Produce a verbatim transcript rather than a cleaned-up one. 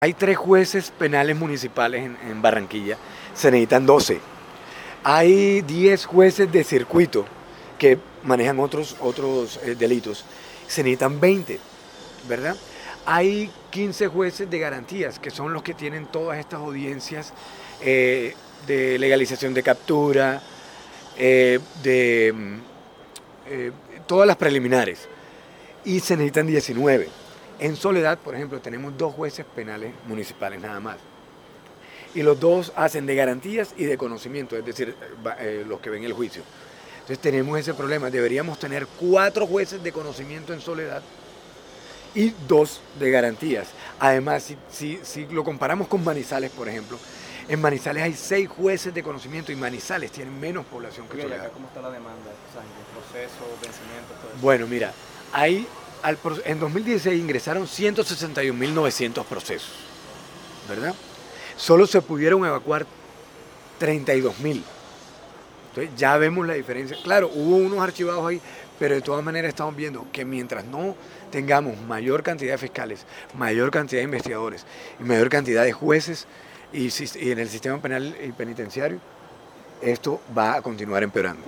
Hay tres jueces penales municipales en, en Barranquilla, se necesitan doce. Hay diez jueces de circuito que manejan otros, otros eh, delitos, se necesitan veinte, ¿verdad? Hay quince jueces de garantías, que son los que tienen todas estas audiencias eh, de legalización de captura, eh, de mm, eh, todas las preliminares, y se necesitan diecinueve. En Soledad, por ejemplo, tenemos dos jueces penales municipales nada más. Y los dos hacen de garantías y de conocimiento, es decir, eh, los que ven el juicio. Entonces tenemos ese problema. Deberíamos tener cuatro jueces de conocimiento en Soledad y dos de garantías. Además, si, si, si lo comparamos con Manizales, por ejemplo, en Manizales hay seis jueces de conocimiento y Manizales tienen menos población que Soledad. ¿Cómo está la demanda? O sea, el proceso, vencimiento, todo eso. Bueno, mira, hay, al, en dos mil dieciséis ingresaron ciento sesenta y un mil novecientos procesos, ¿verdad? Solo se pudieron evacuar treinta y dos mil. Entonces ya vemos la diferencia. Claro, hubo unos archivados ahí, pero de todas maneras estamos viendo que mientras no tengamos mayor cantidad de fiscales, mayor cantidad de investigadores y mayor cantidad de jueces y, y en el sistema penal y penitenciario, esto va a continuar empeorando.